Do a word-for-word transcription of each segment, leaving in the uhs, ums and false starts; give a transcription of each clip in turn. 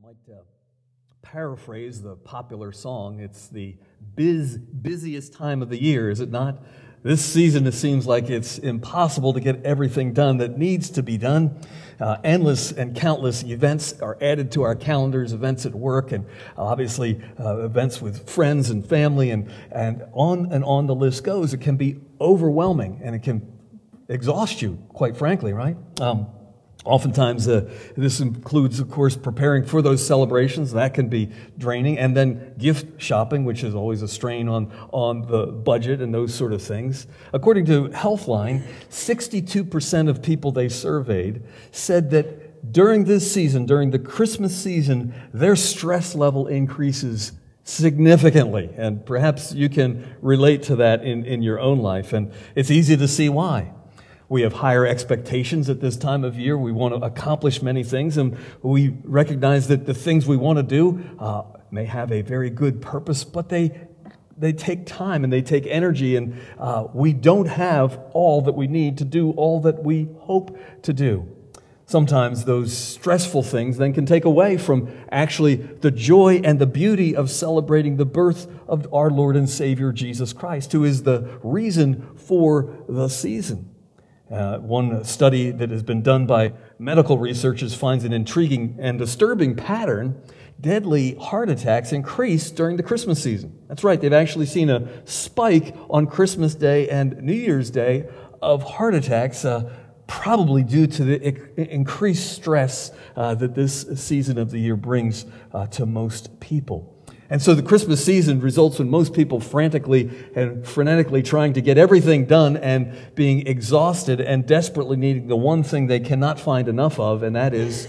might uh, paraphrase the popular song. It's the biz, busiest time of the year, is it not? This season, it seems like it's impossible to get everything done that needs to be done. Uh, endless and countless events are added to our calendars, events at work, and obviously uh, events with friends and family, and, and on and on the list goes. It can be overwhelming, and it can exhaust you, quite frankly, right? Um, Oftentimes, uh, this includes, of course, preparing for those celebrations. That can be draining. And then gift shopping, which is always a strain on, on the budget and those sort of things. According to Healthline, sixty-two percent of people they surveyed said that during this season, during the Christmas season, their stress level increases significantly. And perhaps you can relate to that in, in your own life. And it's easy to see why. We have higher expectations at this time of year. We want to accomplish many things, and we recognize that the things we want to do uh, may have a very good purpose, but they they take time and they take energy, and uh, we don't have all that we need to do all that we hope to do. Sometimes those stressful things then can take away from actually the joy and the beauty of celebrating the birth of our Lord and Savior Jesus Christ, who is the reason for the season. Uh, one study that has been done by medical researchers finds an intriguing and disturbing pattern. Deadly heart attacks increase during the Christmas season. That's right, they've actually seen a spike on Christmas Day and New Year's Day of heart attacks, uh, probably due to the I- increased stress uh, that this season of the year brings uh, to most people. And so the Christmas season results in most people frantically and frenetically trying to get everything done and being exhausted and desperately needing the one thing they cannot find enough of, and that is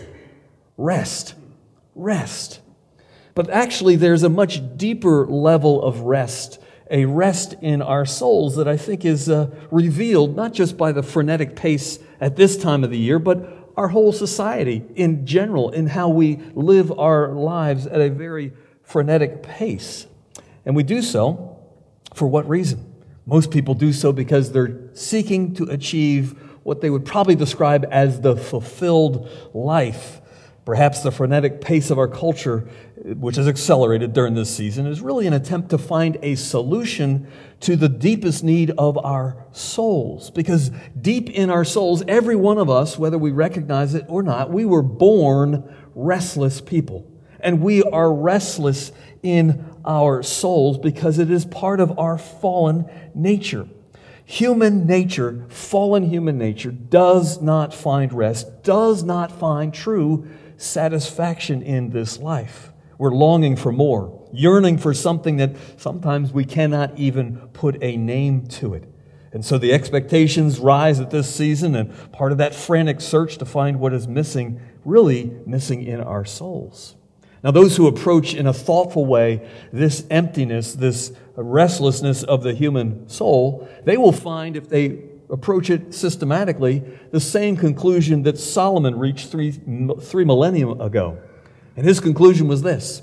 rest. Rest. But actually, there's a much deeper level of rest, a rest in our souls that I think is uh, revealed not just by the frenetic pace at this time of the year, but our whole society in general, in how we live our lives at a very frenetic pace. And we do so for what reason? Most people do so because they're seeking to achieve what they would probably describe as the fulfilled life. Perhaps the frenetic pace of our culture, which has accelerated during this season, is really an attempt to find a solution to the deepest need of our souls. Because deep in our souls, every one of us, whether we recognize it or not, we were born restless people. And we are restless in our souls because it is part of our fallen nature. Human nature, fallen human nature, does not find rest, does not find true satisfaction in this life. We're longing for more, yearning for something that sometimes we cannot even put a name to it. And so the expectations rise at this season, and part of that frantic search to find what is missing, really missing in our souls. Now, those who approach in a thoughtful way this emptiness, this restlessness of the human soul, they will find, if they approach it systematically, the same conclusion that Solomon reached three, three millennia ago. And his conclusion was this: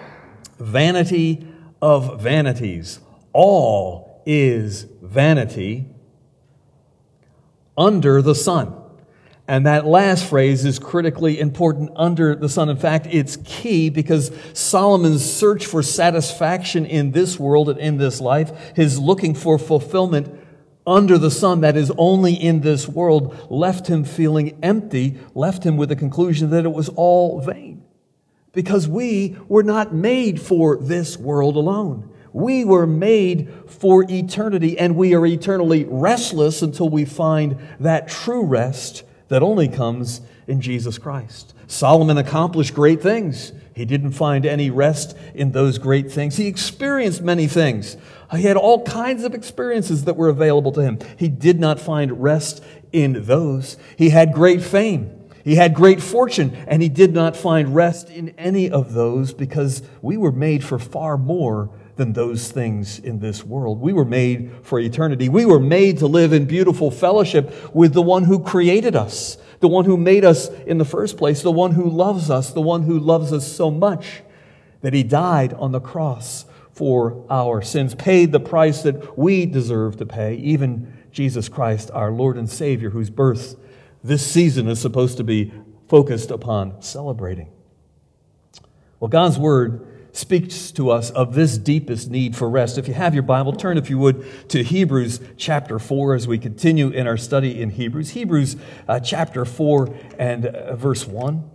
vanity of vanities. All is vanity under the sun. And that last phrase is critically important, under the sun. In fact, it's key because Solomon's search for satisfaction in this world and in this life, his looking for fulfillment under the sun that is only in this world, left him feeling empty, left him with the conclusion that it was all vain. Because we were not made for this world alone. We were made for eternity, and we are eternally restless until we find that true rest that only comes in Jesus Christ. Solomon accomplished great things. He didn't find any rest in those great things. He experienced many things. He had all kinds of experiences that were available to him. He did not find rest in those. He had great fame. He had great fortune, and he did not find rest in any of those because we were made for far more than those things in this world. We were made for eternity. We were made to live in beautiful fellowship with the one who created us, the one who made us in the first place, the one who loves us, the one who loves us so much that he died on the cross for our sins, paid the price that we deserve to pay, even Jesus Christ, our Lord and Savior, whose birth this season is supposed to be focused upon celebrating. Well, God's Word speaks to us of this deepest need for rest. If you have your Bible, turn, if you would, to Hebrews chapter four as we continue in our study in Hebrews. Hebrews uh, chapter four and uh, verse one.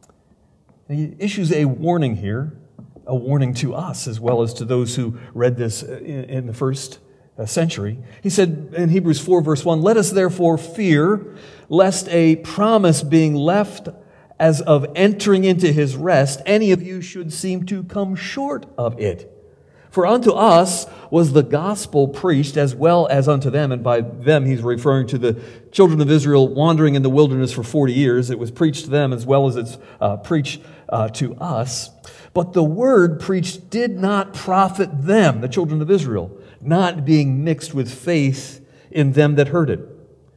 He issues a warning here, a warning to us as well as to those who read this in, in the first uh, century. He said in Hebrews four verse one, "Let us therefore fear, lest a promise being left as of entering into his rest, any of you should seem to come short of it. For unto us was the gospel preached as well as unto them," and by them he's referring to the children of Israel wandering in the wilderness for forty years. It was preached to them as well as it's uh, preached uh, to us. "But the word preached did not profit them," the children of Israel, "not being mixed with faith in them that heard it.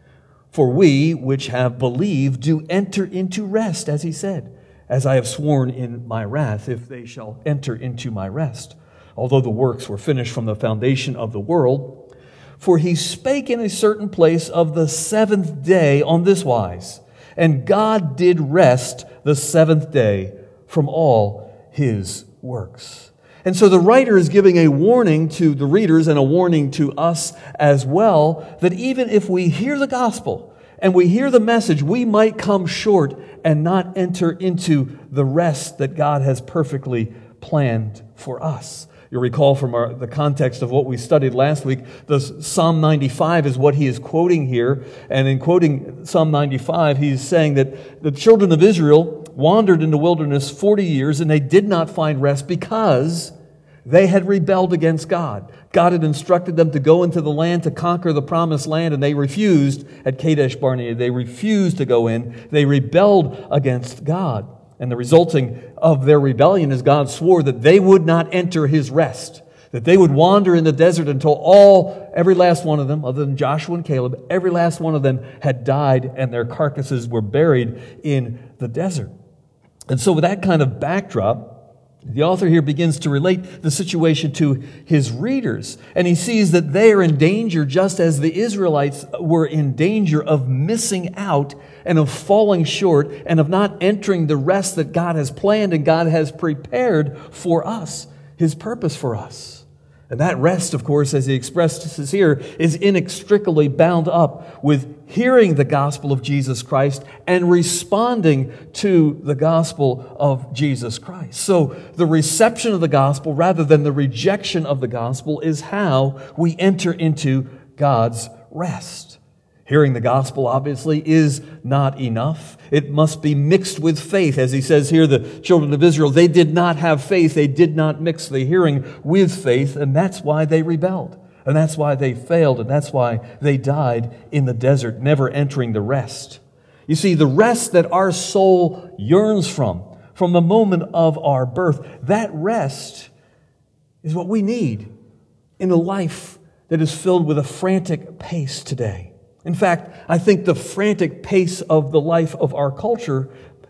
For we, which have believed, do enter into rest, as he said, as I have sworn in my wrath, if they shall enter into my rest, although the works were finished from the foundation of the world. For he spake in a certain place of the seventh day on this wise, and God did rest the seventh day from all his works." And so the writer is giving a warning to the readers and a warning to us as well, that even if we hear the gospel and we hear the message, we might come short and not enter into the rest that God has perfectly planned for us. You'll recall from our, the context of what we studied last week, the Psalm ninety-five is what he is quoting here. And in quoting Psalm ninety-five, he's saying that the children of Israel wandered in the wilderness forty years and they did not find rest because they had rebelled against God. God had instructed them to go into the land to conquer the promised land, and they refused at Kadesh Barnea. They refused to go in. They rebelled against God. And the resulting of their rebellion is God swore that they would not enter his rest, that they would wander in the desert until all, every last one of them, other than Joshua and Caleb, every last one of them had died and their carcasses were buried in the desert. And so with that kind of backdrop, the author here begins to relate the situation to his readers, and he sees that they are in danger just as the Israelites were in danger of missing out and of falling short and of not entering the rest that God has planned and God has prepared for us, his purpose for us. And that rest, of course, as he expresses here, is inextricably bound up with hearing the gospel of Jesus Christ and responding to the gospel of Jesus Christ. So the reception of the gospel rather than the rejection of the gospel is how we enter into God's rest. Hearing the gospel, obviously, is not enough. It must be mixed with faith. As he says here, the children of Israel, they did not have faith. They did not mix the hearing with faith, and that's why they rebelled. And that's why they failed, and that's why they died in the desert, never entering the rest. You see, the rest that our soul yearns from, from the moment of our birth, that rest is what we need in a life that is filled with a frantic pace today. In fact, I think the frantic pace of the life of our culture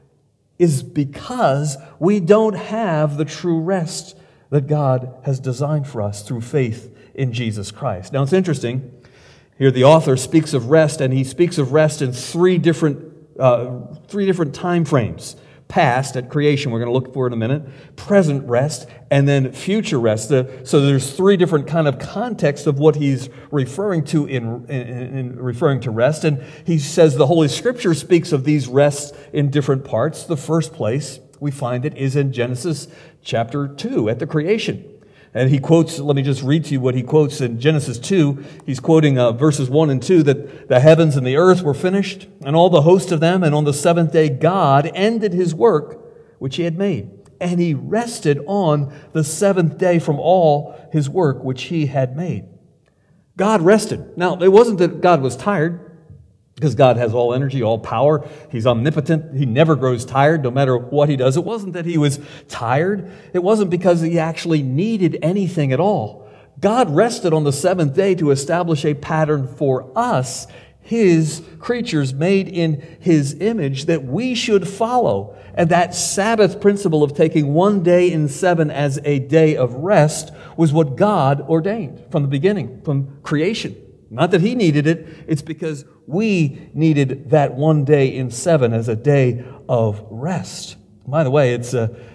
is because we don't have the true rest that God has designed for us through faith in Jesus Christ. Now, it's interesting. Here the author speaks of rest, and he speaks of rest in three different, uh, three different time frames. Past, at creation, we're going to look for in a minute, present rest, and then future rest. So there's three different kind of contexts of what he's referring to in, in, in referring to rest. And he says the Holy Scripture speaks of these rests in different parts. The first place we find it is in Genesis chapter two, at the creation. And he quotes, let me just read to you what he quotes in Genesis two. He's quoting uh, verses one and two, that the heavens and the earth were finished, and all the host of them, and on the seventh day God ended his work which he had made. And he rested on the seventh day from all his work which he had made. God rested. Now, it wasn't that God was tired, because God has all energy, all power. He's omnipotent. He never grows tired, no matter what he does. It wasn't that he was tired. It wasn't because he actually needed anything at all. God rested on the seventh day to establish a pattern for us, his creatures made in his image, that we should follow. And that Sabbath principle of taking one day in seven as a day of rest was what God ordained from the beginning, from creation. Not that he needed it, it's because we needed that one day in seven as a day of rest. By the way, it's uh,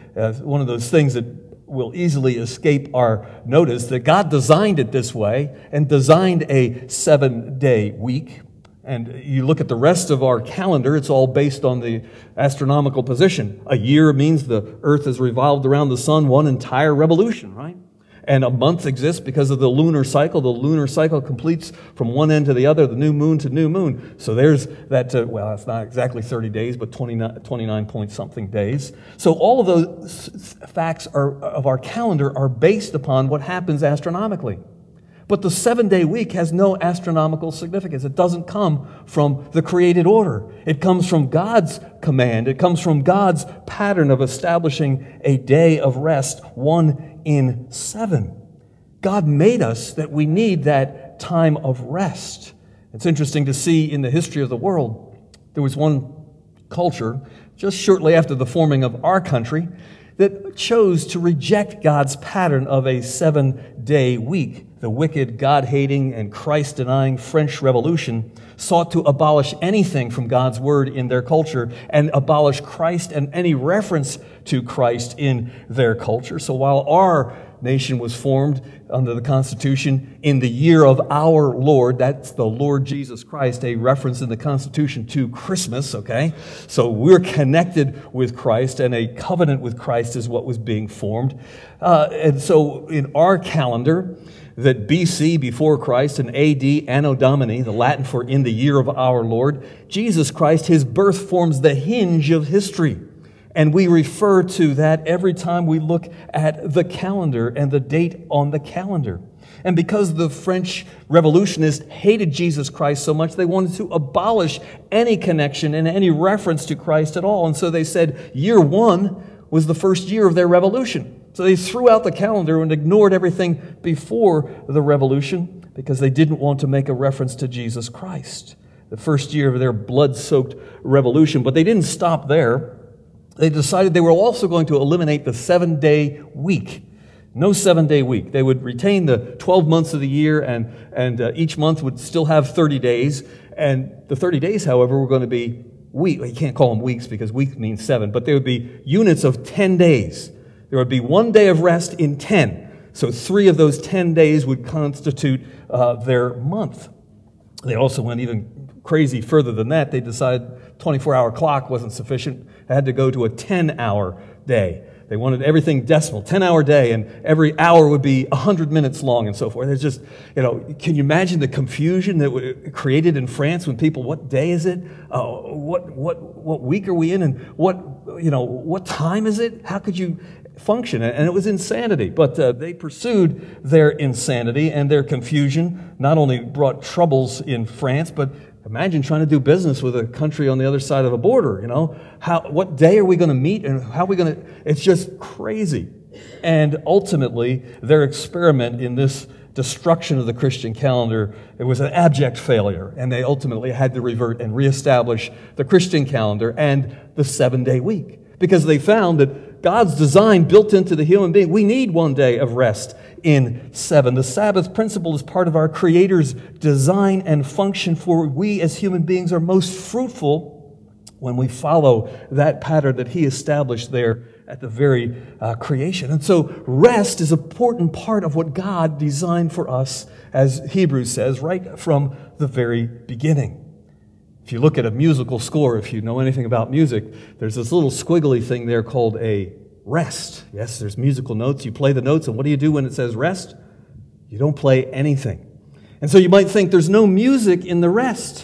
uh, one of those things that will easily escape our notice, that God designed it this way and designed a seven-day week. And you look at the rest of our calendar, it's all based on the astronomical position. A year means the earth has revolved around the sun one entire revolution, right? And a month exists because of the lunar cycle. The lunar cycle completes from one end to the other, the new moon to new moon. So there's that, uh, well, it's not exactly thirty days, but twenty-nine, twenty-nine point something days. So all of those facts are, of our calendar are based upon what happens astronomically. But the seven-day week has no astronomical significance. It doesn't come from the created order. It comes from God's command. It comes from God's pattern of establishing a day of rest, one in seven. God made us that we need that time of rest. It's interesting to see in the history of the world, there was one culture just shortly after the forming of our country that chose to reject God's pattern of a seven-day week. The wicked, God-hating, and Christ-denying French Revolution sought to abolish anything from God's Word in their culture and abolish Christ and any reference to Christ in their culture. So while our nation was formed under the Constitution in the year of our Lord, that's the Lord Jesus Christ, a reference in the Constitution to Christmas, okay? So we're connected with Christ, and a covenant with Christ is what was being formed. Uh, and so in our calendar, that B C, before Christ, and A D, Anno Domini, the Latin for in the year of our Lord, Jesus Christ, his birth forms the hinge of history. And we refer to that every time we look at the calendar and the date on the calendar. And because the French revolutionists hated Jesus Christ so much, they wanted to abolish any connection and any reference to Christ at all. And so they said year one was the first year of their revolution. So they threw out the calendar and ignored everything before the revolution because they didn't want to make a reference to Jesus Christ, the first year of their blood-soaked revolution. But they didn't stop there. They decided they were also going to eliminate the seven-day week. No seven-day week. They would retain the twelve months of the year, and, and uh, each month would still have thirty days. And the thirty days, however, were going to be week. You can't call them weeks because week means seven, but they would be units of ten days. There would be one day of rest in ten. So three of those ten days would constitute uh, their month. They also went even crazy further than that. They decided twenty-four hour clock wasn't sufficient. They had to go to a ten hour day. They wanted everything decimal, ten hour day, and every hour would be one hundred minutes long and so forth. It's just, you know, can you imagine the confusion that was created in France when people, what day is it? Uh, what, what, what week are we in? And what, you know, what time is it? How could you function? And it was insanity. But uh, they pursued their insanity, and their confusion not only brought troubles in France, but imagine trying to do business with a country on the other side of a border, you know. How, what day are we going to meet, and how are we going to... It's just crazy. And ultimately, their experiment in this destruction of the Christian calendar, it was an abject failure, and they ultimately had to revert and reestablish the Christian calendar and the seven-day week, because they found that God's design built into the human being, we need one day of rest in seven. The Sabbath principle is part of our Creator's design and function, for we as human beings are most fruitful when we follow that pattern that He established there at the very uh, creation. And so rest is an important part of what God designed for us, as Hebrews says, right from the very beginning. If you look at a musical score, if you know anything about music, there's this little squiggly thing there called a rest. Yes, there's musical notes. You play the notes, and what do you do when it says rest? You don't play anything. And so you might think there's no music in the rest.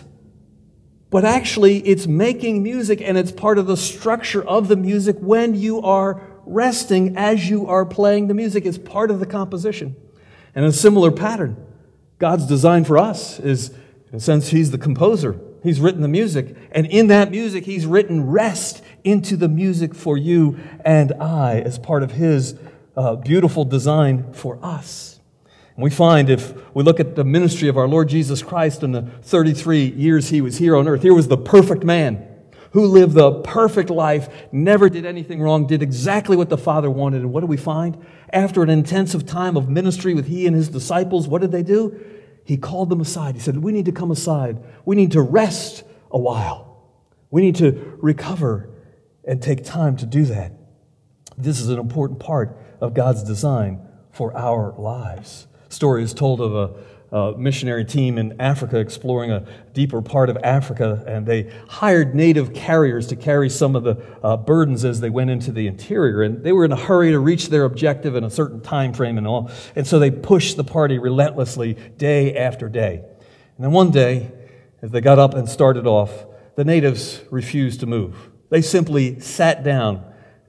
But actually, it's making music, and it's part of the structure of the music when you are resting as you are playing the music. It's part of the composition. And a similar pattern, God's design for us is, in a sense, He's the composer. He's written the music, and in that music, He's written rest into the music for you and I as part of His uh, beautiful design for us. And we find, if we look at the ministry of our Lord Jesus Christ in the thirty-three years He was here on earth, here was the perfect man who lived the perfect life, never did anything wrong, did exactly what the Father wanted. And what do we find? After an intensive time of ministry with He and His disciples, what did they do? He called them aside. He said, we need to come aside. We need to rest a while. We need to recover and take time to do that. This is an important part of God's design for our lives. Story is told of a a missionary team in Africa exploring a deeper part of Africa, and they hired native carriers to carry some of the uh, burdens as they went into the interior. And they were in a hurry to reach their objective in a certain time frame and all. And so they pushed the party relentlessly day after day. And then one day, as they got up and started off, the natives refused to move. They simply sat down,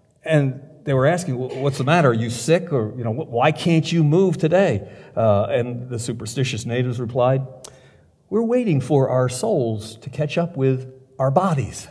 and they were asking, what's the matter? Are you sick? Or, you know, why can't you move today? Uh, and the superstitious natives replied, we're waiting for our souls to catch up with our bodies.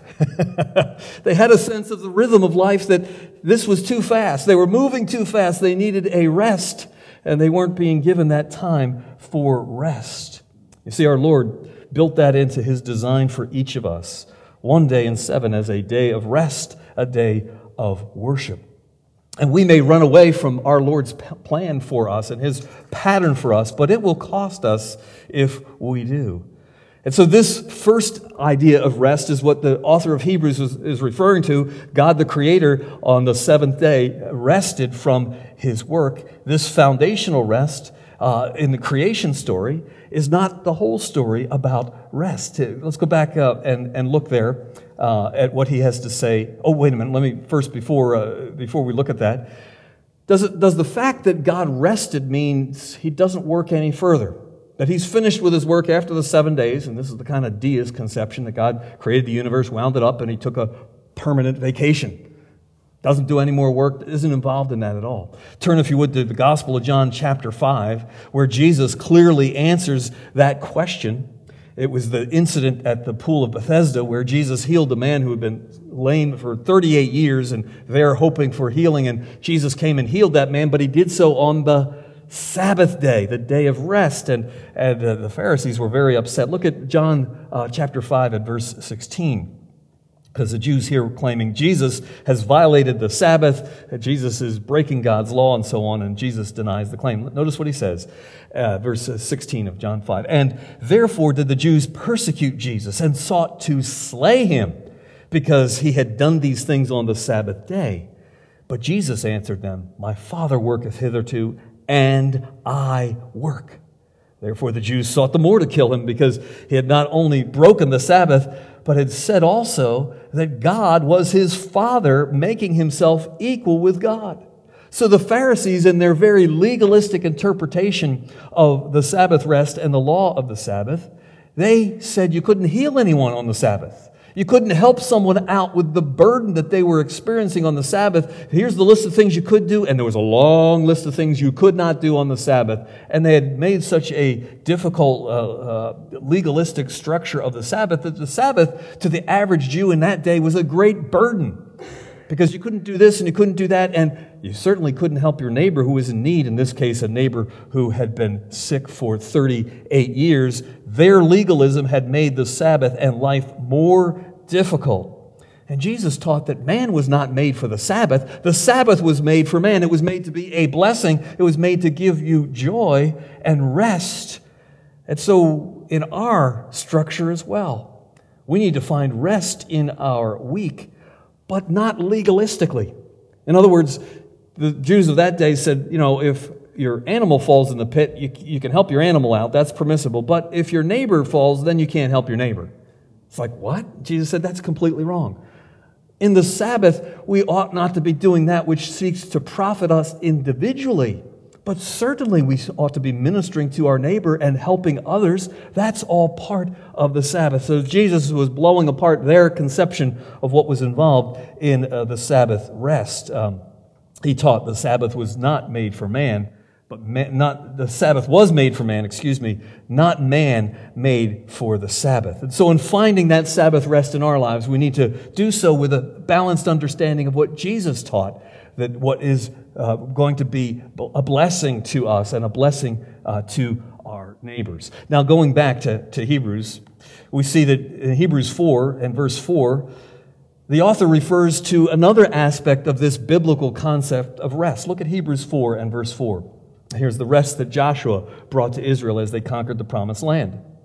They had a sense of the rhythm of life that this was too fast. They were moving too fast. They needed a rest, and they weren't being given that time for rest. You see, our Lord built that into His design for each of us. One day in seven as a day of rest, a day of worship. And we may run away from our Lord's plan for us and His pattern for us, but it will cost us if we do. And so this first idea of rest is what the author of Hebrews is, is referring to. God the Creator on the seventh day rested from His work. This foundational rest uh, in the creation story is not the whole story about rest. Let's go back up and, and look there. Uh, at what he has to say. Oh, wait a minute. Let me first, before uh, before we look at that, does it does the fact that God rested mean He doesn't work any further? That He's finished with His work after the seven days, and this is the kind of deist conception that God created the universe, wound it up, and He took a permanent vacation. Doesn't do any more work, isn't involved in that at all. Turn, if you would, to the Gospel of John chapter five, where Jesus clearly answers that question. It was the incident at the pool of Bethesda where Jesus healed a man who had been lame for thirty-eight years, and they're hoping for healing. And Jesus came and healed that man, but He did so on the Sabbath day, the day of rest. And, and uh, the Pharisees were very upset. Look at John uh, chapter five at verse sixteen. Because the Jews here were claiming Jesus has violated the Sabbath, Jesus is breaking God's law and so on, and Jesus denies the claim. Notice what he says, uh, verse sixteen of John five. And therefore did the Jews persecute Jesus and sought to slay Him, because He had done these things on the Sabbath day. But Jesus answered them, my Father worketh hitherto, and I work. Therefore the Jews sought the more to kill Him, because He had not only broken the Sabbath, but had said also that God was His Father, making Himself equal with God. So the Pharisees, in their very legalistic interpretation of the Sabbath rest and the law of the Sabbath, they said you couldn't heal anyone on the Sabbath. You couldn't help someone out with the burden that they were experiencing on the Sabbath. Here's the list of things you could do, and there was a long list of things you could not do on the Sabbath. And they had made such a difficult, uh, uh, legalistic structure of the Sabbath that the Sabbath, to the average Jew in that day, was a great burden. Because you couldn't do this and you couldn't do that, and you certainly couldn't help your neighbor who was in need, in this case a neighbor who had been sick for thirty-eight years. Their legalism had made the Sabbath and life more difficult. And Jesus taught that man was not made for the Sabbath. The Sabbath was made for man. It was made to be a blessing. It was made to give you joy and rest. And so in our structure as well, we need to find rest in our week, but not legalistically. In other words, the Jews of that day said, you know, if your animal falls in the pit, you, you can help your animal out. That's permissible. But if your neighbor falls, then you can't help your neighbor. It's like, what? Jesus said that's completely wrong. In the Sabbath, we ought not to be doing that which seeks to profit us individually. But certainly we ought to be ministering to our neighbor and helping others. That's all part of the Sabbath. So Jesus was blowing apart their conception of what was involved in uh, the Sabbath rest. Um, he taught the Sabbath was not made for man, but man, not the Sabbath was made for man, excuse me, not man made for the Sabbath. And so in finding that Sabbath rest in our lives, we need to do so with a balanced understanding of what Jesus taught, that what is uh, going to be a blessing to us and a blessing uh, to our neighbors. Now, going back to, to Hebrews, we see that in Hebrews four and verse four, the author refers to another aspect of this biblical concept of rest. Look at Hebrews four and verse four. Here's the rest that Joshua brought to Israel as they conquered the promised land.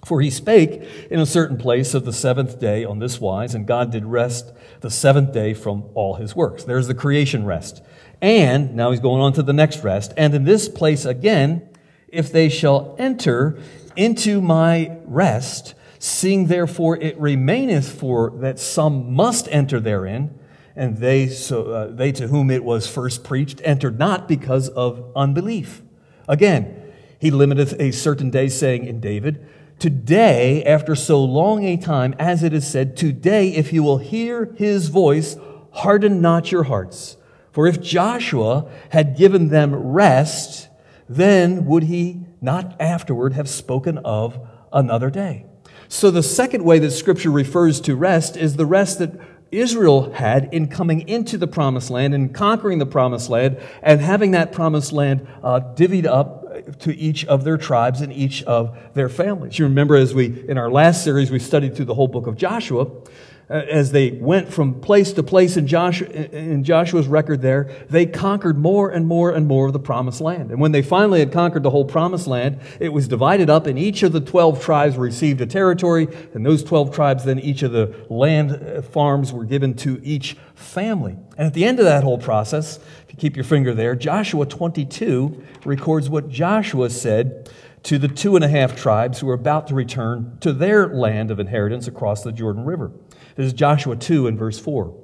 For he spake in a certain place of the seventh day on this wise, and God did rest the seventh day from all his works. There's the creation rest. And, now he's going on to the next rest, and in this place again, if they shall enter into my rest, seeing therefore it remaineth for that some must enter therein, and they so uh, they to whom it was first preached entered not because of unbelief. Again, he limiteth a certain day, saying in David, today, after so long a time, as it is said, today, if you will hear his voice, harden not your hearts. For if Joshua had given them rest, then would he not afterward have spoken of another day. So the second way that Scripture refers to rest is the rest that Israel had in coming into the Promised Land and conquering the Promised Land and having that Promised Land uh, divvied up to each of their tribes and each of their families. You remember as we, in our last series, we studied through the whole book of Joshua, uh, as they went from place to place in Joshua, in Joshua's record there, they conquered more and more and more of the Promised Land. And when they finally had conquered the whole Promised Land, it was divided up, and each of the twelve tribes received a territory, and those twelve tribes, then each of the land farms were given to each family. And at the end of that whole process, if you keep your finger there, Joshua twenty-two records what Joshua said to the two and a half tribes who were about to return to their land of inheritance across the Jordan River. This is Joshua two and verse four.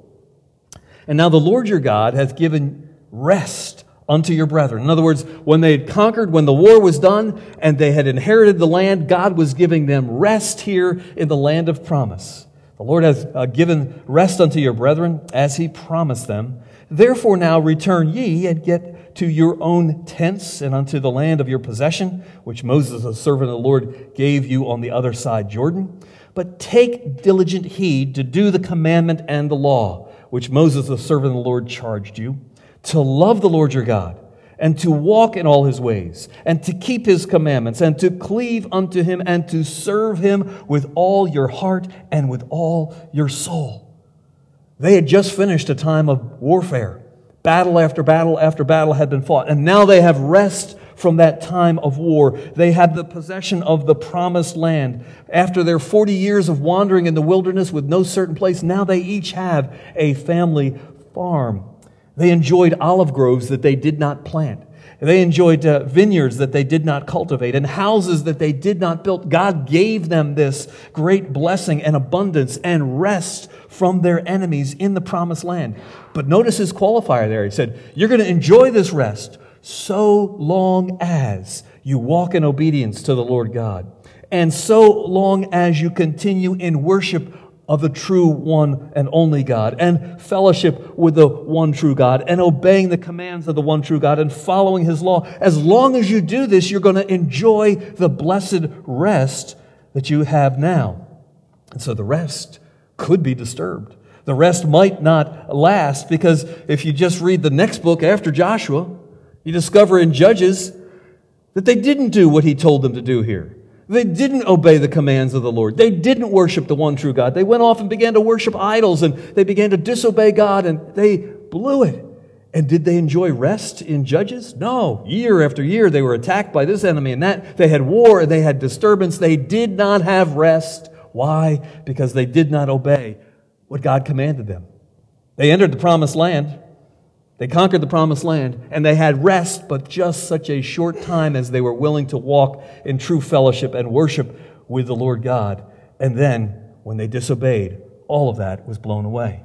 And now the Lord your God hath given rest unto your brethren. In other words, when they had conquered, when the war was done, and they had inherited the land, God was giving them rest here in the land of promise. The Lord has uh, given rest unto your brethren, as he promised them. Therefore now return ye, and get to your own tents, and unto the land of your possession, which Moses, the servant of the Lord, gave you on the other side Jordan. But take diligent heed to do the commandment and the law, which Moses, the servant of the Lord, charged you, to love the Lord your God, and to walk in all his ways, and to keep his commandments, and to cleave unto him, and to serve him with all your heart and with all your soul. They had just finished a time of warfare. Battle after battle after battle had been fought, and now they have rest from that time of war. They had the possession of the promised land. After their forty years of wandering in the wilderness with no certain place, now they each have a family farm. They enjoyed olive groves that they did not plant. They enjoyed uh, vineyards that they did not cultivate and houses that they did not build. God gave them this great blessing and abundance and rest from their enemies in the promised land. But notice his qualifier there. He said, you're going to enjoy this rest so long as you walk in obedience to the Lord God, and so long as you continue in worship of the true one and only God, and fellowship with the one true God, and obeying the commands of the one true God, and following his law. As long as you do this, you're going to enjoy the blessed rest that you have now. And so the rest could be disturbed. The rest might not last, because if you just read the next book after Joshua, you discover in Judges that they didn't do what he told them to do here. They didn't obey the commands of the Lord. They didn't worship the one true God. They went off and began to worship idols, and they began to disobey God, and they blew it. And did they enjoy rest in Judges? No. Year after year, they were attacked by this enemy and that. They had war, and they had disturbance. They did not have rest. Why? Because they did not obey what God commanded them. They entered the promised land. They conquered the promised land, and they had rest, but just such a short time as they were willing to walk in true fellowship and worship with the Lord God. And then, when they disobeyed, all of that was blown away.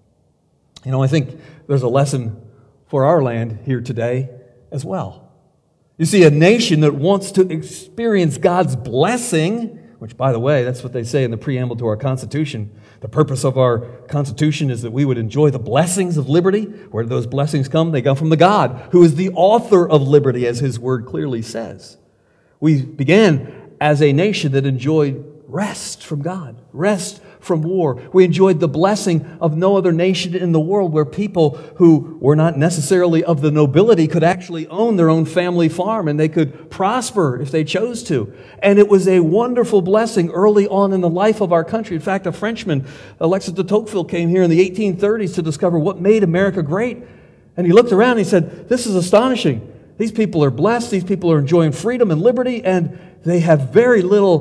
You know, I think there's a lesson for our land here today as well. You see, a nation that wants to experience God's blessing, which, by the way, that's what they say in the preamble to our Constitution. The purpose of our Constitution is that we would enjoy the blessings of liberty. Where do those blessings come? They come from the God who is the author of liberty, as his word clearly says. We began as a nation that enjoyed rest from God, rest from war. We enjoyed the blessing of no other nation in the world, where people who were not necessarily of the nobility could actually own their own family farm, and they could prosper if they chose to. And it was a wonderful blessing early on in the life of our country. In fact, a Frenchman, Alexis de Tocqueville, came here in the eighteen thirties to discover what made America great. And he looked around and he said, this is astonishing. These people are blessed. These people are enjoying freedom and liberty, and they have very little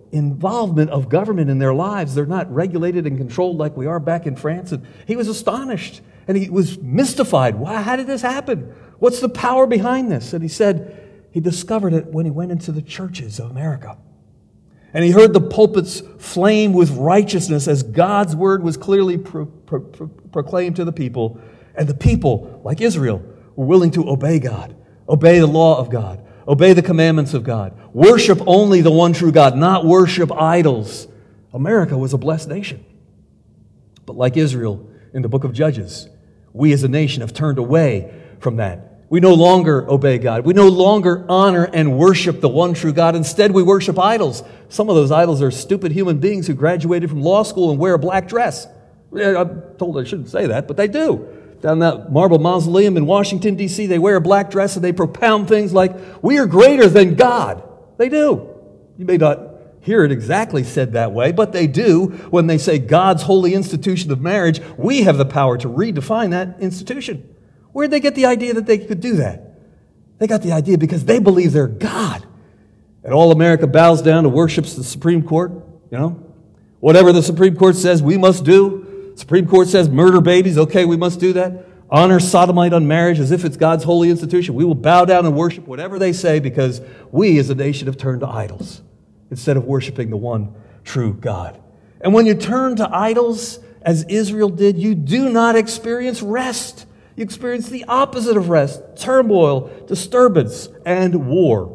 involvement of government in their lives. They're not regulated and controlled like we are back in France. And he was astonished and he was mystified. Why, how did this happen? What's the power behind this? And he said he discovered it when he went into the churches of America. And he heard the pulpits flame with righteousness as God's word was clearly pro- pro- pro- proclaimed to the people. And the people, like Israel, were willing to obey God, obey the law of God, obey the commandments of God, worship only the one true God, not worship idols. America was a blessed nation. But like Israel in the book of Judges, we as a nation have turned away from that. We no longer obey God. We no longer honor and worship the one true God. Instead, we worship idols. Some of those idols are stupid human beings who graduated from law school and wear a black dress. I'm told I shouldn't say that, but they do. Down in that marble mausoleum in Washington, D C, they wear a black dress and they propound things like, we are greater than God. They do. You may not hear it exactly said that way, but they do when they say God's holy institution of marriage. We have the power to redefine that institution. Where'd they get the idea that they could do that? They got the idea because they believe they're God. And all America bows down and worships the Supreme Court, you know. Whatever the Supreme Court says we must do. Supreme Court says murder babies, okay, we must do that. Honor sodomite on marriage as if it's God's holy institution. We will bow down and worship whatever they say because we as a nation have turned to idols instead of worshiping the one true God. And when you turn to idols, as Israel did, you do not experience rest. You experience the opposite of rest, turmoil, disturbance, and war.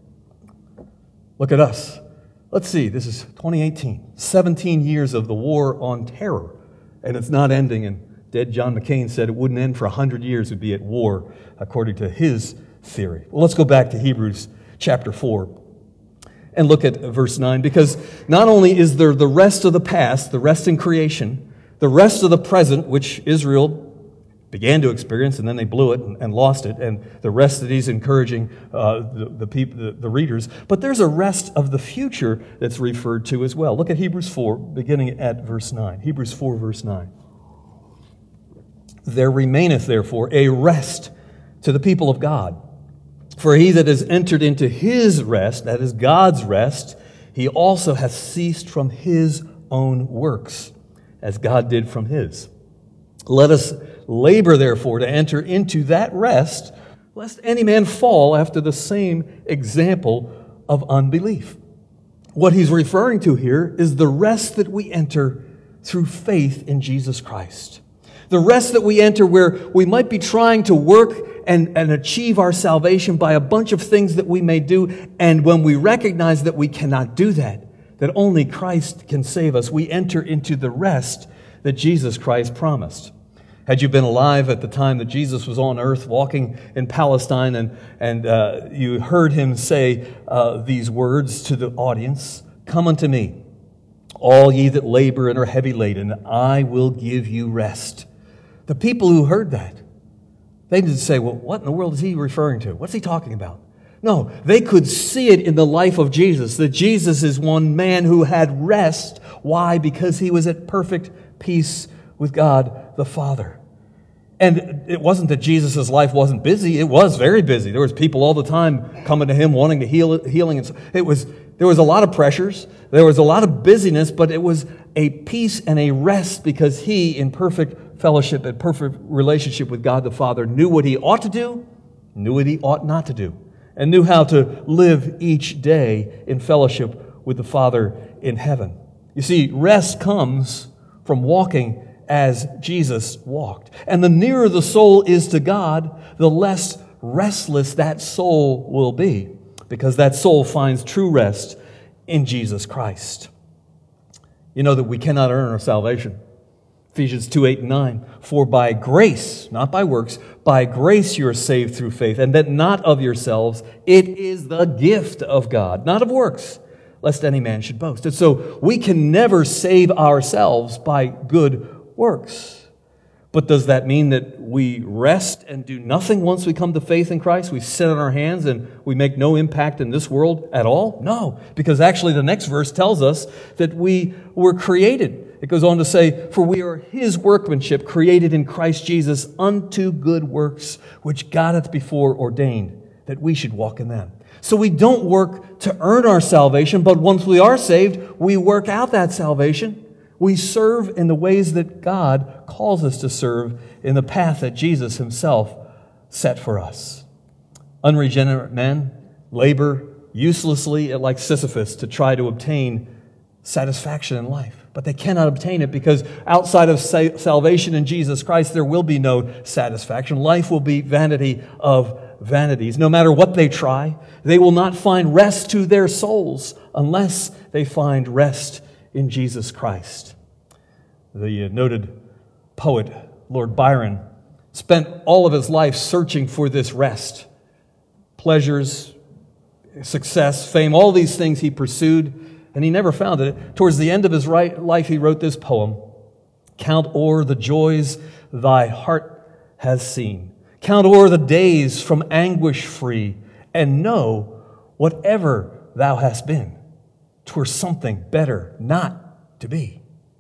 Look at us. Let's see, this is twenty eighteen, seventeen years of the war on terror, and it's not ending. And dead John McCain said it wouldn't end for one hundred years, it would be at war, according to his theory. Well, let's go back to Hebrews chapter four and look at verse nine, because not only is there the rest of the past, the rest in creation, the rest of the present, which Israel began to experience, and then they blew it and, and lost it, and the rest that he's encouraging uh, the, the, people, the, the readers. But there's a rest of the future that's referred to as well. Look at Hebrews four, beginning at verse nine. Hebrews four, verse nine. There remaineth, therefore, a rest to the people of God. For he that has entered into his rest, that is God's rest, he also hath ceased from his own works, as God did from his. Let us labor, therefore, to enter into that rest, lest any man fall after the same example of unbelief. What he's referring to here is the rest that we enter through faith in Jesus Christ. The rest that we enter where we might be trying to work and, and achieve our salvation by a bunch of things that we may do, and when we recognize that we cannot do that, that only Christ can save us, we enter into the rest that Jesus Christ promised. Had you been alive at the time that Jesus was on earth walking in Palestine and, and uh, you heard him say uh, these words to the audience, "Come unto me, all ye that labor and are heavy laden, and I will give you rest." The people who heard that, they didn't say, well, what in the world is he referring to? What's he talking about? No, they could see it in the life of Jesus, that Jesus is one man who had rest. Why? Because he was at perfect peace with God the Father. And it wasn't that Jesus' life wasn't busy. It was very busy. There was people all the time coming to him wanting to heal, healing. And so it was, there was a lot of pressures. There was a lot of busyness, but it was a peace and a rest because he, in perfect fellowship and perfect relationship with God the Father, knew what he ought to do, knew what he ought not to do, and knew how to live each day in fellowship with the Father in heaven. You see, rest comes from walking as Jesus walked. And the nearer the soul is to God, the less restless that soul will be, because that soul finds true rest in Jesus Christ. You know that we cannot earn our salvation. Ephesians two, eight, and nine. For by grace, not by works, by grace you are saved through faith, and that not of yourselves, it is the gift of God, not of works, lest any man should boast. And so we can never save ourselves by good works. But does that mean that we rest and do nothing once we come to faith in Christ? We sit on our hands and we make no impact in this world at all? No, because actually the next verse tells us that we were created. It goes on to say, for we are his workmanship, created in Christ Jesus unto good works, which God hath before ordained that we should walk in them. So we don't work to earn our salvation, but once we are saved, we work out that salvation. We serve in the ways that God calls us to serve in the path that Jesus himself set for us. Unregenerate men labor uselessly like Sisyphus to try to obtain satisfaction in life. But they cannot obtain it because outside of sa- salvation in Jesus Christ, there will be no satisfaction. Life will be vanity of vanities. No matter what they try, they will not find rest to their souls unless they find rest in Jesus Christ. The noted poet, Lord Byron, spent all of his life searching for this rest. Pleasures, success, fame, all these things he pursued, and he never found it. Towards the end of his life, he wrote this poem, "Count o'er the joys thy heart has seen. Count o'er the days from anguish free, and know, whatever thou hast been, 'twere something better not to be."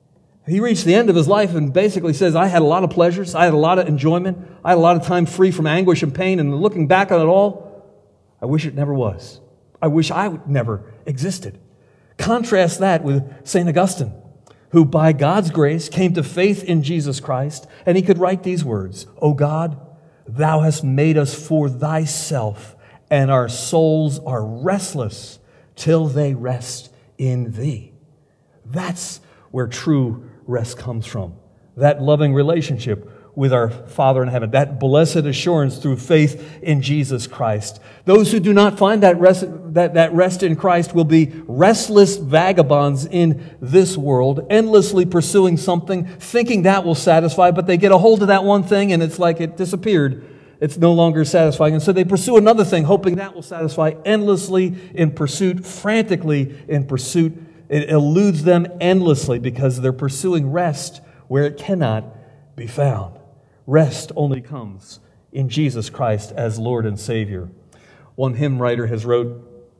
He reached the end of his life and basically says, I had a lot of pleasures, I had a lot of enjoyment, I had a lot of time free from anguish and pain, and looking back on it all, I wish it never was. I wish I never existed. Contrast that with Saint Augustine, who by God's grace came to faith in Jesus Christ, and he could write these words, "O God, thou hast made us for thyself, and our souls are restless till they rest in thee." That's where true rest comes from. That loving relationship with our Father in heaven, that blessed assurance through faith in Jesus Christ. Those who do not find that rest, that, that rest in Christ will be restless vagabonds in this world, endlessly pursuing something, thinking that will satisfy, but they get a hold of that one thing and it's like it disappeared. It's no longer satisfying. And so they pursue another thing, hoping that will satisfy, endlessly in pursuit, frantically in pursuit. It eludes them endlessly because they're pursuing rest where it cannot be found. Rest only comes in Jesus Christ as Lord and Savior. One hymn writer has wrote,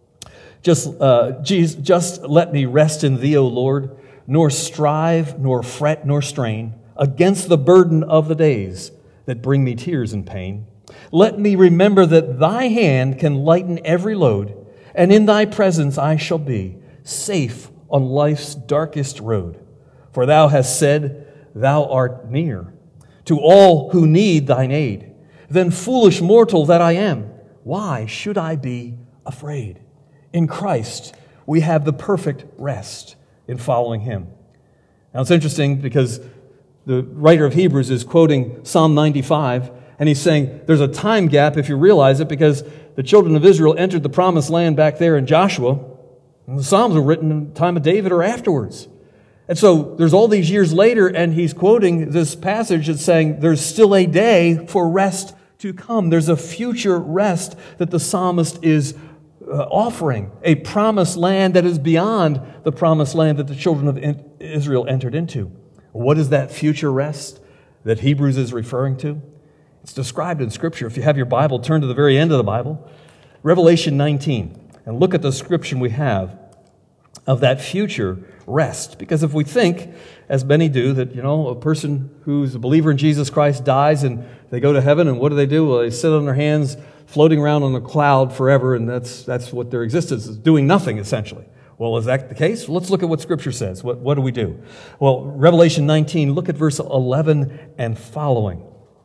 just, uh, Jesus, just let me rest in thee, O Lord, nor strive, nor fret, nor strain against the burden of the days that bring me tears and pain. Let me remember that thy hand can lighten every load, and in thy presence I shall be safe on life's darkest road. For thou hast said, thou art near to all who need thine aid. Then, foolish mortal that I am, why should I be afraid? In Christ, we have the perfect rest in following him. Now, it's interesting because the writer of Hebrews is quoting Psalm ninety-five, and he's saying there's a time gap, if you realize it, because the children of Israel entered the promised land back there in Joshua, and the Psalms were written in the time of David or afterwards. And so there's all these years later, and he's quoting this passage that's saying there's still a day for rest to come. There's a future rest that the psalmist is uh, offering, a promised land that is beyond the promised land that the children of Israel entered into. What is that future rest that Hebrews is referring to? It's described in Scripture. If you have your Bible, turn to the very end of the Bible, Revelation nineteen, and look at the description we have of that future rest. Because if we think, as many do, that, you know, a person who's a believer in Jesus Christ dies and they go to heaven, and what do they do? Well, they sit on their hands floating around on a cloud forever, and that's that's what their existence is, doing nothing, essentially. Well, is that the case? Let's look at what Scripture says. What, what do we do? Well, Revelation nineteen, look at verse eleven and following.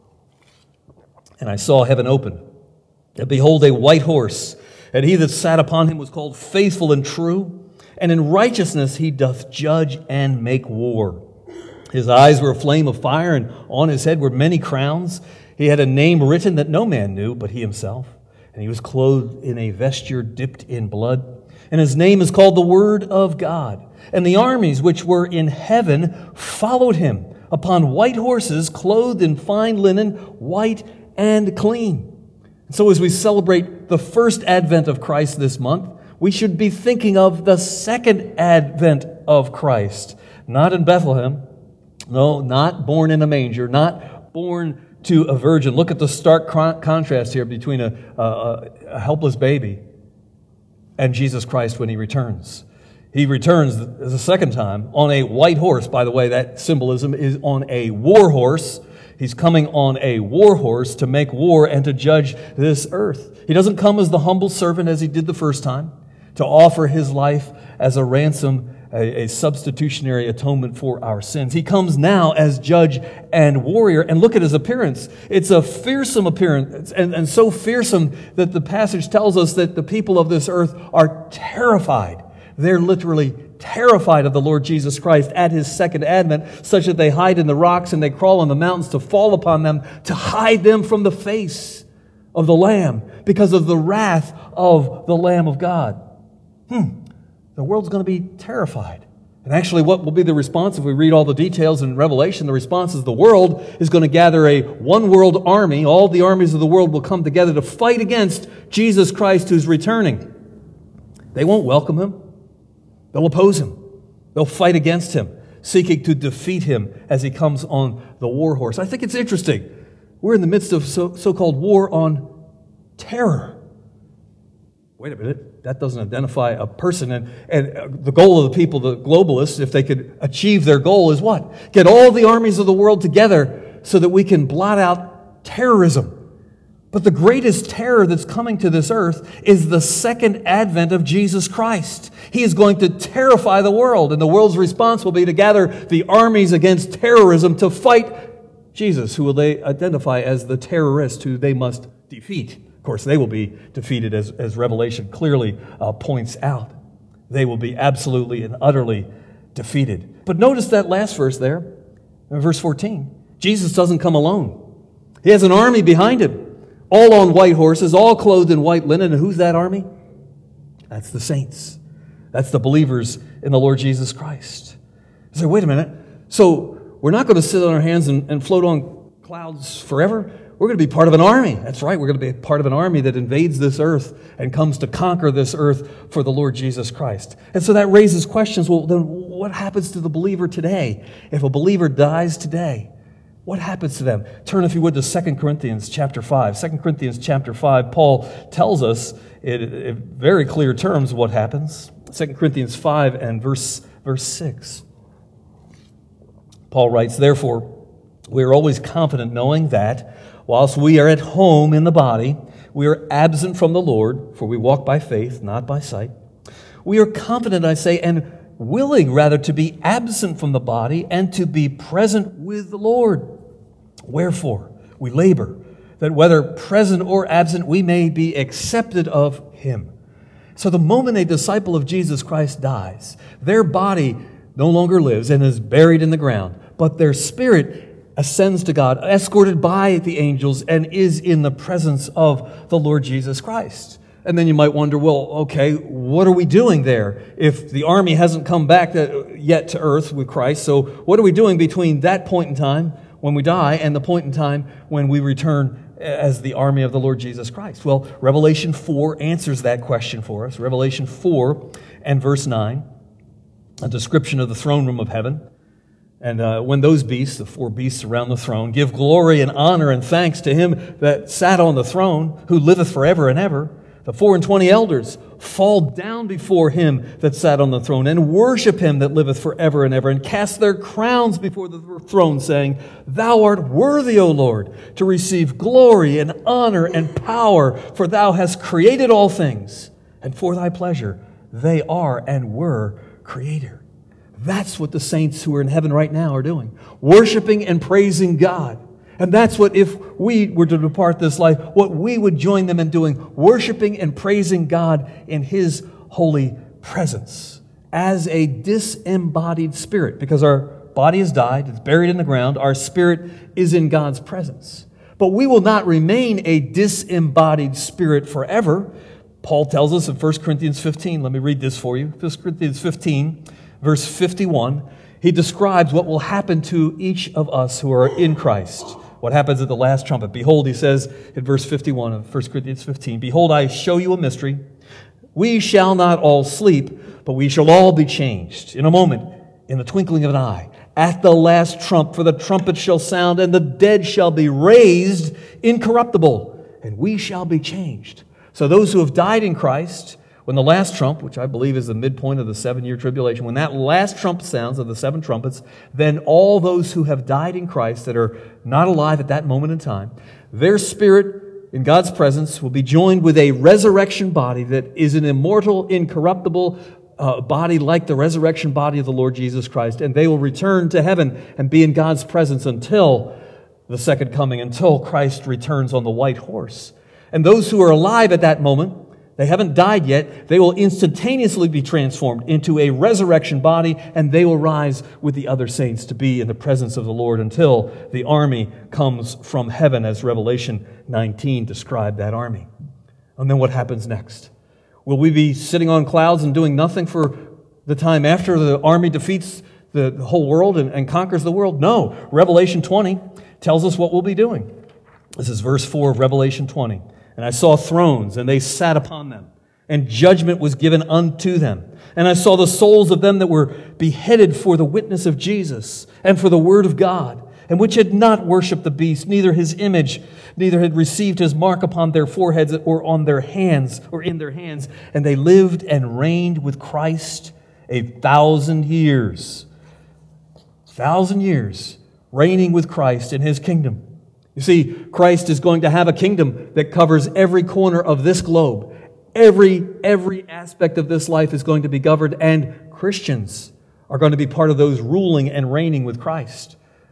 And I saw heaven open, and behold, a white horse, and he that sat upon him was called Faithful and True, and in righteousness he doth judge and make war. His eyes were a flame of fire, and on his head were many crowns. He had a name written that no man knew but he himself. And he was clothed in a vesture dipped in blood. And his name is called the Word of God. And the armies which were in heaven followed him upon white horses, clothed in fine linen, white and clean. And so as we celebrate the first advent of Christ this month, we should be thinking of the second advent of Christ. Not in Bethlehem. No, not born in a manger. Not born to a virgin. Look at the stark contrast here between a, a, a helpless baby and Jesus Christ when he returns. He returns the second time on a white horse. By the way, that symbolism is on a war horse. He's coming on a war horse to make war and to judge this earth. He doesn't come as the humble servant as he did the first time, to offer his life as a ransom, a, a substitutionary atonement for our sins. He comes now as judge and warrior. And look at his appearance. It's a fearsome appearance, and, and so fearsome that the passage tells us that the people of this earth are terrified. They're literally terrified of the Lord Jesus Christ at his second advent, such that they hide in the rocks and they crawl on the mountains to fall upon them, to hide them from the face of the Lamb, because of the wrath of the Lamb of God. Hmm. The world's going to be terrified. And actually, what will be the response if we read all the details in Revelation? The response is the world is going to gather a one-world army. All the armies of the world will come together to fight against Jesus Christ who's returning. They won't welcome him. They'll oppose him. They'll fight against him, seeking to defeat him as he comes on the war horse. I think it's interesting. We're in the midst of so, so-called war on terror. Wait a minute, that doesn't identify a person. And, and the goal of the people, the globalists, if they could achieve their goal, is what? Get all the armies of the world together so that we can blot out terrorism. But the greatest terror that's coming to this earth is the second advent of Jesus Christ. He is going to terrify the world, and the world's response will be to gather the armies against terrorism to fight Jesus, who will they identify as the terrorist who they must defeat. Of course, they will be defeated, as, as Revelation clearly uh, points out. They will be absolutely and utterly defeated. But notice that last verse there, in verse fourteen. Jesus doesn't come alone. He has an army behind him, all on white horses, all clothed in white linen. And who's that army? That's the saints. That's the believers in the Lord Jesus Christ. You say, wait a minute. So we're not going to sit on our hands and, and float on clouds forever. We're going to be part of an army. That's right. We're going to be part of an army that invades this earth and comes to conquer this earth for the Lord Jesus Christ. And so that raises questions. Well, then what happens to the believer today? If a believer dies today, what happens to them? Turn, if you would, to Second Corinthians chapter five. Second Corinthians chapter five, Paul tells us in, in very clear terms what happens. Second Corinthians five and verse, verse six. Paul writes, "Therefore, we are always confident, knowing that whilst we are at home in the body, we are absent from the Lord, for we walk by faith, not by sight. We are confident, I say, and willing rather to be absent from the body and to be present with the Lord. Wherefore, we labor, that whether present or absent, we may be accepted of him." So the moment a disciple of Jesus Christ dies, their body no longer lives and is buried in the ground, but their spirit ascends to God, escorted by the angels, and is in the presence of the Lord Jesus Christ. And then you might wonder, well, okay, what are we doing there if the army hasn't come back yet to earth with Christ? So what are we doing between that point in time when we die and the point in time when we return as the army of the Lord Jesus Christ? Well, Revelation four answers that question for us. Revelation four and verse nine, a description of the throne room of heaven. And uh, when those beasts, the four beasts around the throne, give glory and honor and thanks to him that sat on the throne, who liveth forever and ever, the four and twenty elders fall down before him that sat on the throne and worship him that liveth forever and ever, and cast their crowns before the throne, saying, "Thou art worthy, O Lord, to receive glory and honor and power, for thou hast created all things, and for thy pleasure they are and were created." That's what the saints who are in heaven right now are doing, worshiping and praising God. And that's what, if we were to depart this life, what we would join them in doing, worshiping and praising God in his holy presence as a disembodied spirit, because our body has died, it's buried in the ground, our spirit is in God's presence. But we will not remain a disembodied spirit forever. Paul tells us in First Corinthians fifteen, let me read this for you, First Corinthians fifteen, verse fifty-one, he describes what will happen to each of us who are in Christ. What happens at the last trumpet? Behold, he says in verse fifty-one of First Corinthians fifteen, "Behold, I show you a mystery. We shall not all sleep, but we shall all be changed in a moment, in the twinkling of an eye, at the last trump. For the trumpet shall sound, and the dead shall be raised incorruptible, and we shall be changed." So those who have died in Christ when the last trump, which I believe is the midpoint of the seven-year tribulation, when that last trump sounds of the seven trumpets, then all those who have died in Christ that are not alive at that moment in time, their spirit in God's presence will be joined with a resurrection body that is an immortal, incorruptible uh, body like the resurrection body of the Lord Jesus Christ, and they will return to heaven and be in God's presence until the second coming, until Christ returns on the white horse. And those who are alive at that moment, they haven't died yet, they will instantaneously be transformed into a resurrection body, and they will rise with the other saints to be in the presence of the Lord until the army comes from heaven, as Revelation nineteen described that army. And then what happens next? Will we be sitting on clouds and doing nothing for the time after the army defeats the whole world and, and conquers the world? No. Revelation twenty tells us what we'll be doing. This is verse four of Revelation twenty. And I saw thrones, and they sat upon them, and judgment was given unto them. And I saw the souls of them that were beheaded for the witness of Jesus, and for the word of God, and which had not worshipped the beast, neither his image, neither had received his mark upon their foreheads or on their hands, or in their hands. And they lived and reigned with Christ a thousand years. Thousand years, reigning with Christ in his kingdom. You see, Christ is going to have a kingdom that covers every corner of this globe. Every, every aspect of this life is going to be governed, and Christians are going to be part of those ruling and reigning with Christ.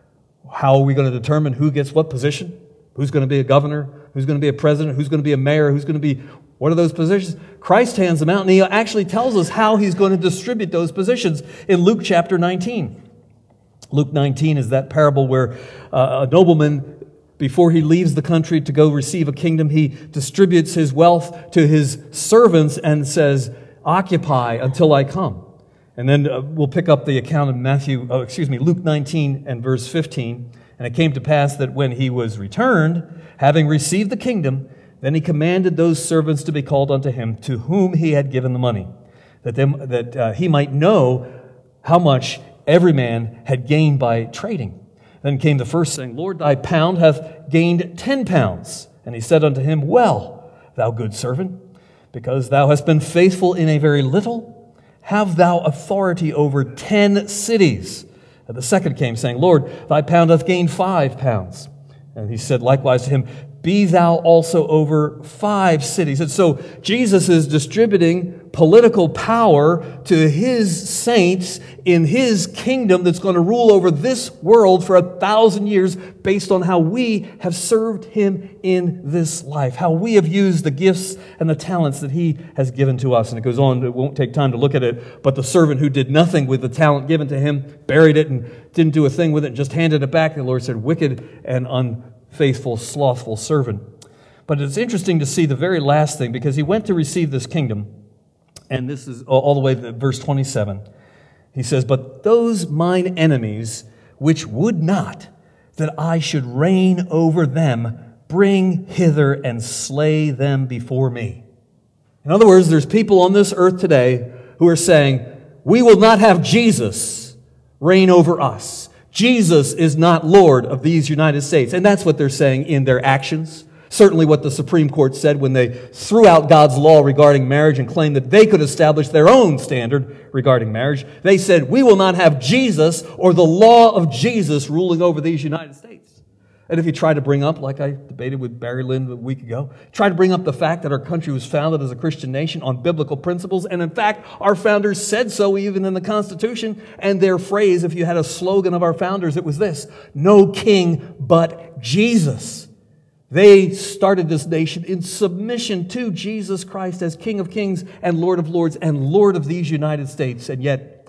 How are we going to determine who gets what position? Who's going to be a governor? Who's going to be a president? Who's going to be a mayor? Who's going to be... What are those positions? Christ hands them out, and he actually tells us how he's going to distribute those positions in Luke chapter nineteen. Luke nineteen is that parable where uh, a nobleman, before he leaves the country to go receive a kingdom, he distributes his wealth to his servants and says, "Occupy until I come." And then uh, we'll pick up the account of Matthew, oh, excuse me, Luke nineteen and verse fifteen. And it came to pass that when he was returned, having received the kingdom, then he commanded those servants to be called unto him, to whom he had given the money, that, them, that uh, he might know how much every man had gained by trading. Then came the first, saying, "Lord, thy pound hath gained ten pounds. And he said unto him, Well, thou good servant, because thou hast been faithful in a very little, have thou authority over ten cities. And the second came, saying, Lord, thy pound hath gained five pounds. And he said likewise to him, Be thou also over five cities." And so Jesus is distributing political power to his saints in his kingdom that's going to rule over this world for a thousand years based on how we have served him in this life, how we have used the gifts and the talents that he has given to us. And it goes on, it won't take time to look at it, but the servant who did nothing with the talent given to him, buried it and didn't do a thing with it and just handed it back. The Lord said, "Wicked and unfaithful, slothful servant." But it's interesting to see the very last thing, because he went to receive this kingdom. And this is all the way to verse twenty-seven. He says, "But those mine enemies, which would not that I should reign over them, bring hither and slay them before me." In other words, there's people on this earth today who are saying, we will not have Jesus reign over us. Jesus is not Lord of these United States. And that's what they're saying in their actions. Certainly what the Supreme Court said when they threw out God's law regarding marriage and claimed that they could establish their own standard regarding marriage. They said, we will not have Jesus or the law of Jesus ruling over these United States. And if you try to bring up, like I debated with Barry Lynn a week ago, try to bring up the fact that our country was founded as a Christian nation on biblical principles, and in fact, our founders said so even in the Constitution, and their phrase, if you had a slogan of our founders, it was this: no king but Jesus. They started this nation in submission to Jesus Christ as King of Kings and Lord of Lords and Lord of these United States. And yet,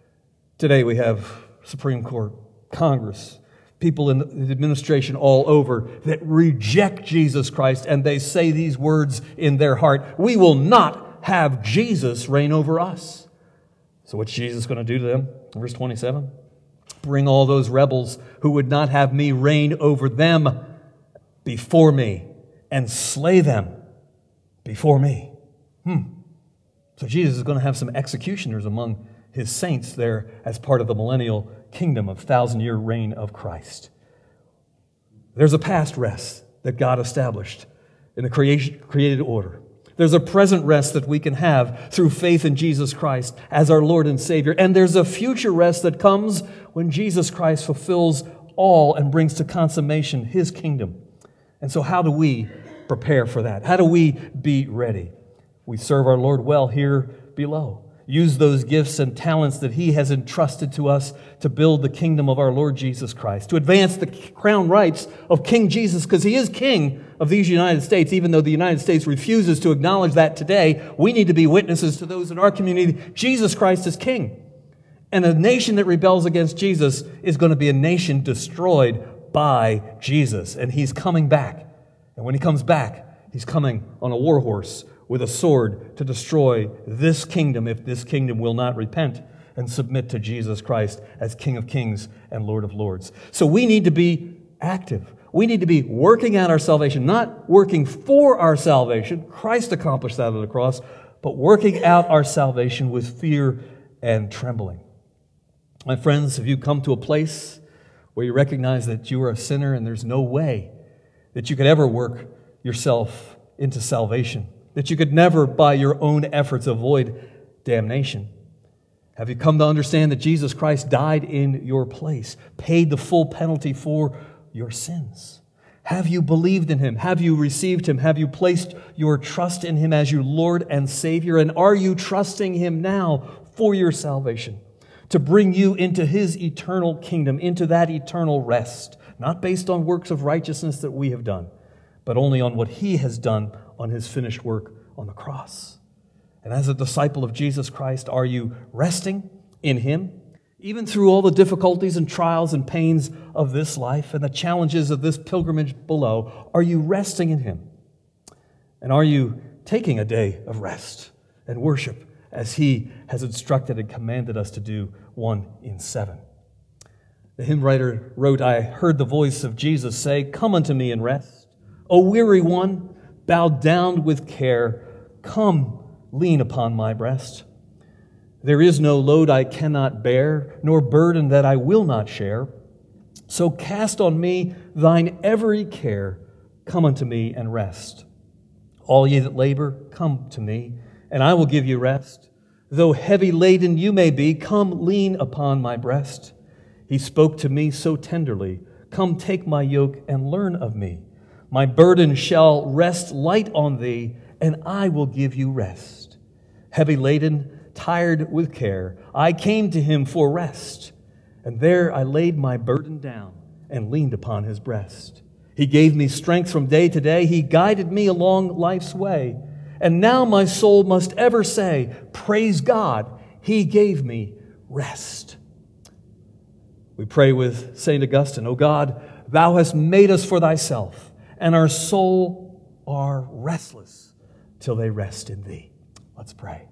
today we have Supreme Court, Congress, people in the administration all over that reject Jesus Christ, and they say these words in their heart: we will not have Jesus reign over us. So what's Jesus going to do to them? Verse twenty-seven, "Bring all those rebels who would not have me reign over them before me, and slay them before me." Hmm. So Jesus is going to have some executioners among his saints there as part of the millennial kingdom of thousand-year reign of Christ. There's a past rest that God established in the creation, created order. There's a present rest that we can have through faith in Jesus Christ as our Lord and Savior. And there's a future rest that comes when Jesus Christ fulfills all and brings to consummation His kingdom. And so how do we prepare for that? How do we be ready? We serve our Lord well here below. Use those gifts and talents that He has entrusted to us to build the kingdom of our Lord Jesus Christ, to advance the crown rights of King Jesus, because He is King of these United States. Even though the United States refuses to acknowledge that today, we need to be witnesses to those in our community. Jesus Christ is King. And a nation that rebels against Jesus is going to be a nation destroyed by Jesus. And He's coming back. And when He comes back, He's coming on a war horse with a sword to destroy this kingdom if this kingdom will not repent and submit to Jesus Christ as King of Kings and Lord of Lords. So we need to be active. We need to be working out our salvation, not working for our salvation. Christ accomplished that on the cross, but working out our salvation with fear and trembling. My friends, have you come to a place where you recognize that you are a sinner and there's no way that you could ever work yourself into salvation, that you could never, by your own efforts, avoid damnation? Have you come to understand that Jesus Christ died in your place, paid the full penalty for your sins? Have you believed in Him? Have you received Him? Have you placed your trust in Him as your Lord and Savior? And are you trusting Him now for your salvation, to bring you into His eternal kingdom, into that eternal rest, not based on works of righteousness that we have done, but only on what He has done on His finished work on the cross? And as a disciple of Jesus Christ, are you resting in Him? Even through all the difficulties and trials and pains of this life and the challenges of this pilgrimage below, are you resting in Him? And are you taking a day of rest and worship as He has instructed and commanded us to do, one in seven? The hymn writer wrote, "I heard the voice of Jesus say, 'Come unto me and rest. O weary one, bowed down with care, come, lean upon my breast. There is no load I cannot bear, nor burden that I will not share. So cast on me thine every care, come unto me and rest. All ye that labor, come to me, and I will give you rest. Though heavy laden you may be, come lean upon my breast. He spoke to me so tenderly, come take my yoke and learn of me. My burden shall rest light on thee, and I will give you rest. Heavy laden, tired with care, I came to Him for rest, and there I laid my burden down and leaned upon His breast. He gave me strength from day to day. He guided me along life's way. And now my soul must ever say, praise God, He gave me rest." We pray with Saint Augustine, "O God, Thou hast made us for Thyself, and our soul are restless till they rest in Thee." Let's pray.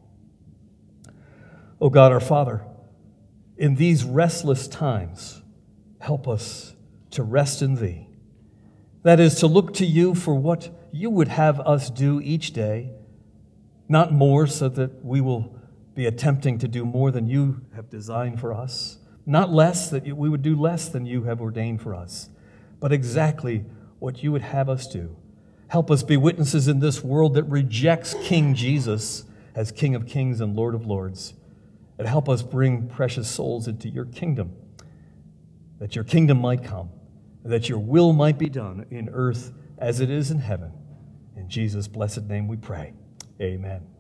O God, our Father, in these restless times, help us to rest in Thee. That is, to look to You for what You would have us do each day, not more so that we will be attempting to do more than You have designed for us, not less that we would do less than You have ordained for us, but exactly what You would have us do. Help us be witnesses in this world that rejects King Jesus as King of Kings and Lord of Lords. And help us bring precious souls into Your kingdom, that Your kingdom might come, and that Your will might be done in earth as it is in heaven. In Jesus' blessed name we pray. Amen.